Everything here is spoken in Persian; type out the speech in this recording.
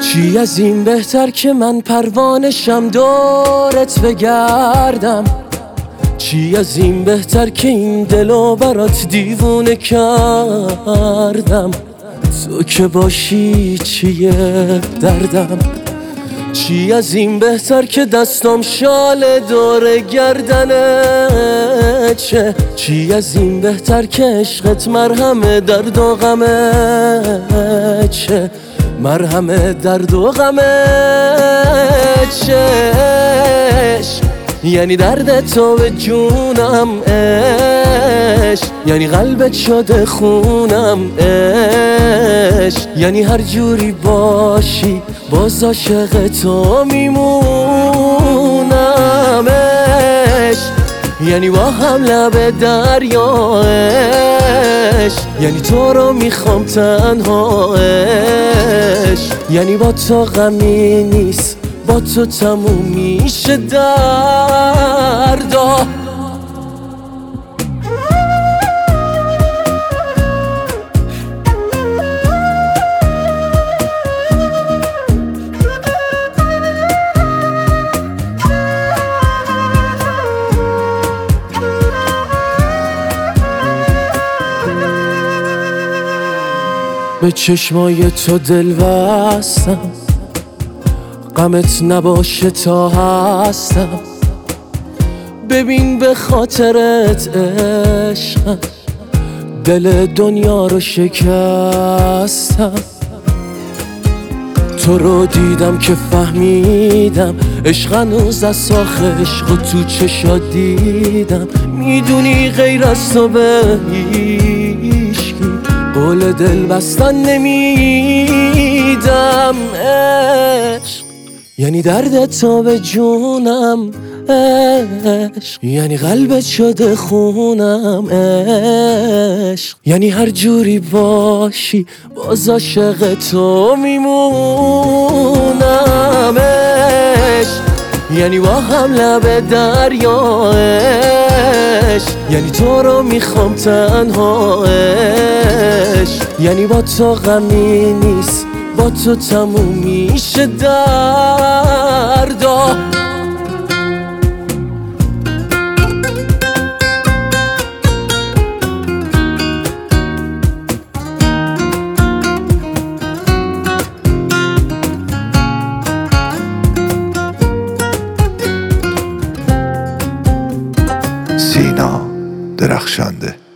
چی از این بهتر که من پروانشم دورت بگردم؟ چی از این بهتر که این دلو برات دیوونه کردم؟ تو که باشی چیه دردم؟ چی از این بهتر که دستم شال دور گردنه چه؟ چی از این بهتر که عشقت مرهم درد و غمه چه؟ مرهم درد و غمه چش؟ یعنی درد تو به جونم عشق، یعنی قلبت شده خونم عشق، یعنی هر جوری باشی باز عاشق تو میمونم عشق، یعنی با هم لب دریا عشق، یعنی تو رو میخوام تنها عشق، یعنی با تو غمی نیست با تو تموم میشه دردا. به چشمای تو دل بستم، غمت نباشه تا هستم. ببین به خاطرت عشقم دل دنیا رو شکستم. تو رو دیدم که فهمیدم عشق هنوز از ساخ عشق و تو چشات دیدم. میدونی غیر از تو به هیچکی قول دل بستن نمیدم عشق، یعنی درد تو به جونم عشق، یعنی قلبت شده خونم عشق، یعنی هر جوری باشی باز عاشق تو میمونم عشق، یعنی با هم لب دریا عشق، یعنی تو رو میخوام تنها عشق، یعنی با تو غمی نیست با تو تموم میشه دردا. سینا درخشانده.